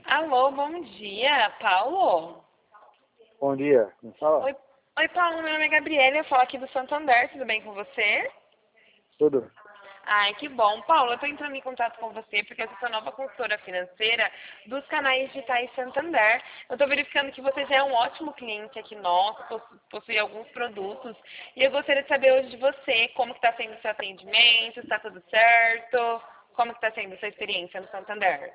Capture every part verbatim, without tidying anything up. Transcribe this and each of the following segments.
Alô, bom dia, Paulo? Bom dia, me fala. Oi, oi, Paulo, meu nome é Gabriela, eu falo aqui do Santander, tudo bem com você? Tudo? Ai, que bom. Paulo, eu estou entrando em contato com você porque eu sou a nova consultora financeira dos canais digitais Santander. Eu estou verificando que você já é um ótimo cliente aqui nosso, possu- possui alguns produtos, e eu gostaria de saber hoje de você como está sendo o seu atendimento, se está tudo certo, como está sendo a sua experiência no Santander.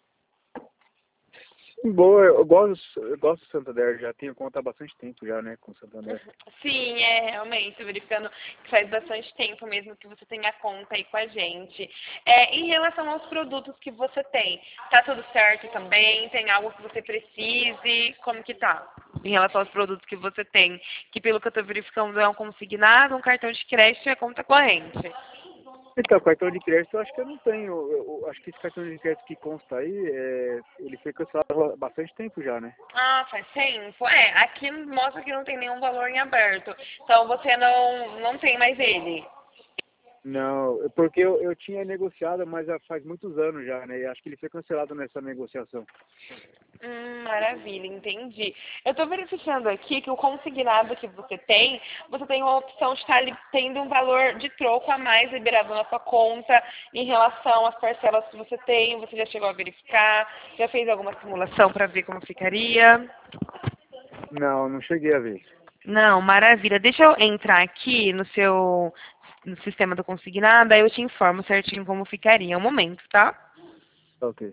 Boa, eu gosto, eu gosto do Santander, já tenho conta há bastante tempo já, né, com o Santander. Sim, é realmente, verificando que faz bastante tempo mesmo que você tenha conta aí com a gente. É, em relação aos produtos que você tem, tá tudo certo também? Tem algo que você precise? Como que tá? Em relação aos produtos que você tem, que pelo que eu estou verificando é um consignado, um cartão de crédito e a conta corrente. Então, cartão de crédito eu acho que eu não tenho, eu, eu acho que esse cartão de crédito que consta aí, é, ele foi cancelado há bastante tempo já, né? Ah, faz tempo? É, aqui mostra que não tem nenhum valor em aberto. Então você não, não tem mais ele. Não, porque eu, eu tinha negociado, mas já faz muitos anos já, né, e acho que ele foi cancelado nessa negociação. Hum, maravilha, entendi. Eu estou verificando aqui que o consignado que você tem, você tem uma opção de estar li- tendo um valor de troco a mais liberado na sua conta em relação às parcelas que você tem. Você já chegou a verificar? Já fez alguma simulação para ver como ficaria? Não, não cheguei a ver. Não, maravilha. Deixa eu entrar aqui no seu no sistema do consignado, aí eu te informo certinho como ficaria. Um momento, tá? Ok.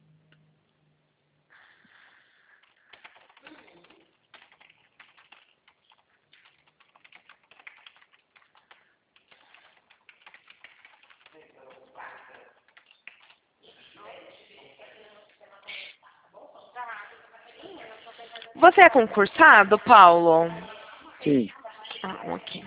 Você é concursado, Paulo? Sim, Ah, ok.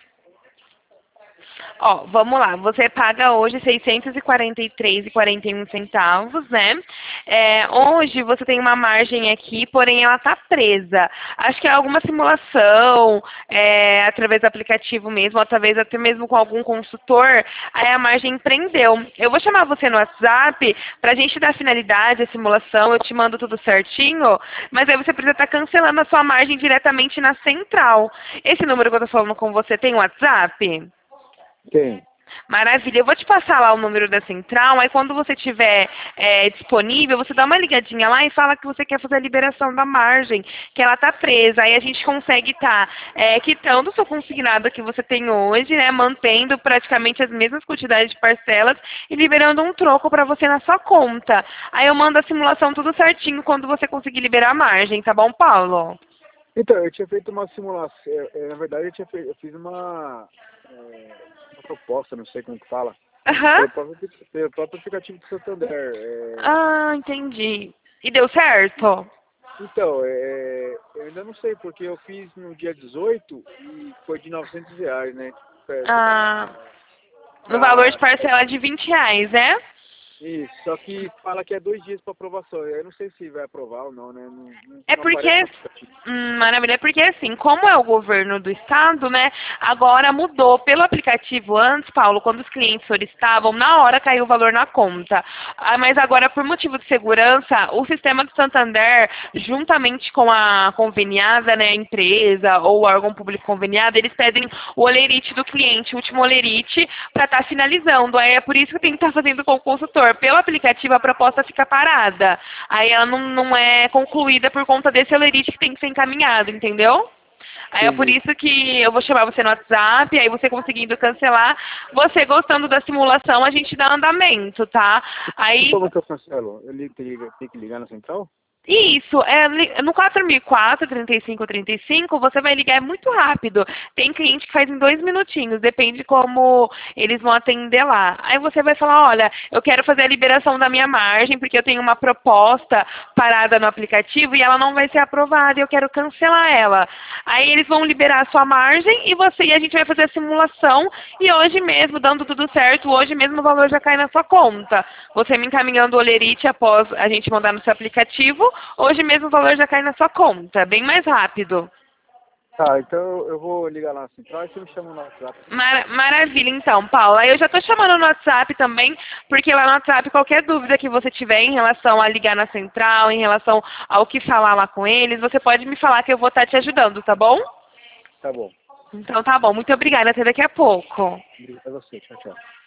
Ó, vamos lá. Você paga hoje seiscentos e quarenta e três e quarenta e um centavos, né? É, hoje você tem uma margem aqui, porém ela está presa. Acho que é alguma simulação, é, através do aplicativo mesmo, ou talvez até mesmo com algum consultor, aí a margem prendeu. Eu vou chamar você no WhatsApp para a gente dar finalidade à simulação, eu te mando tudo certinho, mas aí você precisa estar cancelando a sua margem diretamente na central. Esse número que eu estou falando com você tem WhatsApp? tem. Maravilha. Eu vou te passar lá o número da central, aí quando você tiver é, disponível, você dá uma ligadinha lá e fala que você quer fazer a liberação da margem, que ela está presa. Aí a gente consegue estar é, quitando o seu consignado que você tem hoje, né, mantendo praticamente as mesmas quantidades de parcelas e liberando um troco para você na sua conta. Aí eu mando a simulação tudo certinho quando você conseguir liberar a margem, tá bom, Paulo? Então, eu tinha feito uma simulação, é, é, na verdade eu, tinha feito, eu fiz uma, é, uma proposta, não sei como que fala, Aham. pelo próprio, pelo próprio aplicativo do Santander. É, Ah, entendi. E deu certo? então, é, eu ainda não sei, porque eu fiz no dia dezoito e foi de novecentos reais, né? Ah, no valor de Pra, parcela de vinte reais, né? isso, só que fala que é dois dias para aprovação. Eu não sei se vai aprovar ou não, né? Não, não, É não aparece porque, no aplicativo. hum, maravilha, é porque assim, como é o governo do estado, né, agora mudou pelo aplicativo antes, Paulo, quando os clientes solicitavam, na hora caiu o valor na conta. Ah, mas agora, por motivo de segurança, o sistema do Santander, juntamente com a conveniada, né, empresa ou o órgão público conveniado, eles pedem o olerite do cliente, o último olerite, para estar finalizando. Aí é por isso que tem que estar fazendo com o consultor. Pelo aplicativo, a proposta fica parada. Aí ela não, não é concluída por conta desse olerite que tem que ser encaminhado, entendeu? Aí é por Entendi. isso que eu vou chamar você no WhatsApp, aí você conseguindo cancelar, você gostando da simulação, a gente dá andamento, tá? E Aí como que eu cancelo? Eu li- tenho que tenho que ligar na central? isso, é, li- no quatro mil e quatro, trinta e cinco, trinta e cinco, você vai ligar, é muito rápido. Tem cliente que faz em dois minutinhos, depende como eles vão atender lá. Aí você vai falar, olha, eu quero fazer a liberação da minha margem, porque eu tenho uma proposta parada no aplicativo e ela não vai ser aprovada, e eu quero cancelar ela. Aí eles vão liberar a sua margem e você e a gente vai fazer a simulação e hoje mesmo, dando tudo certo, hoje mesmo o valor já cai na sua conta. Você me encaminhando o olerite após a gente mandar no seu aplicativo, hoje mesmo o valor já cai na sua conta, bem mais rápido. Tá, então eu vou ligar lá na central e você me chama no WhatsApp. Mar maravilha, então, Paula. Eu já estou chamando no WhatsApp também, porque lá no WhatsApp, qualquer dúvida que você tiver em relação a ligar na central, em relação ao que falar lá com eles, você pode me falar que eu vou estar te ajudando, tá bom? Tá bom. Então tá bom. Muito obrigada. Até daqui a pouco. Obrigado a você. Tchau, tchau.